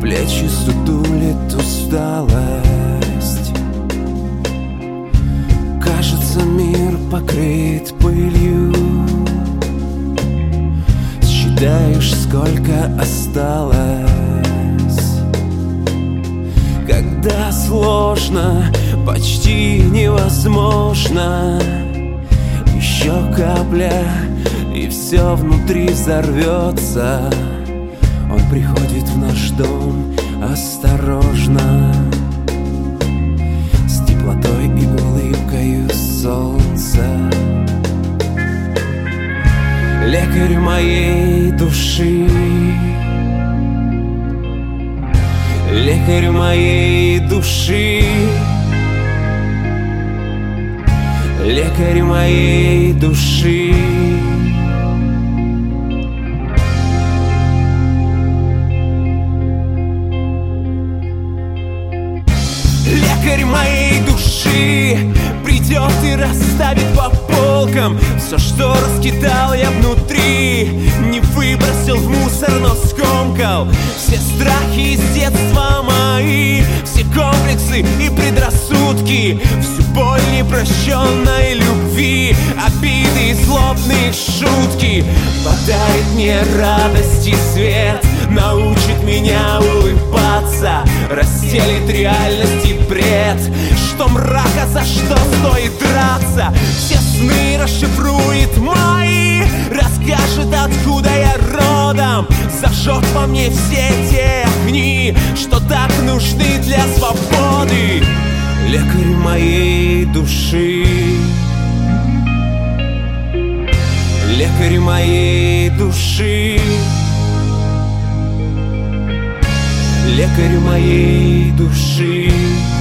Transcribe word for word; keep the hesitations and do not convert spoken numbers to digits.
плечи сутулит усталость. Кажется, мир покрыт пылью. Считаешь, сколько осталось. Когда сложно, почти невозможно. Еще капля, и все внутри взорвется. Он приходит в наш дом осторожно, с теплотой и улыбкою солнца. Лекарь моей души, лекарь моей души, лекарь моей души. Лекарь моей души придет и расставит по полкам все, что раскидал я внутри. Не выбросил в мусор, но скомкал все страхи из детства мои, все комплексы и предрассудки, всю боль непрощенной любви, обиды и злобные шутки. Подарит мне радость и свет, научит меня улыбаться, расстелит реальность и бред, что мрака, за что стоит драться. Все сны расшифрует мои, расскажет, откуда я родом, зажжет во мне все те огни, что так нужны для свободы. Лекарь моей души, лекарь моей души, лекарь моей души.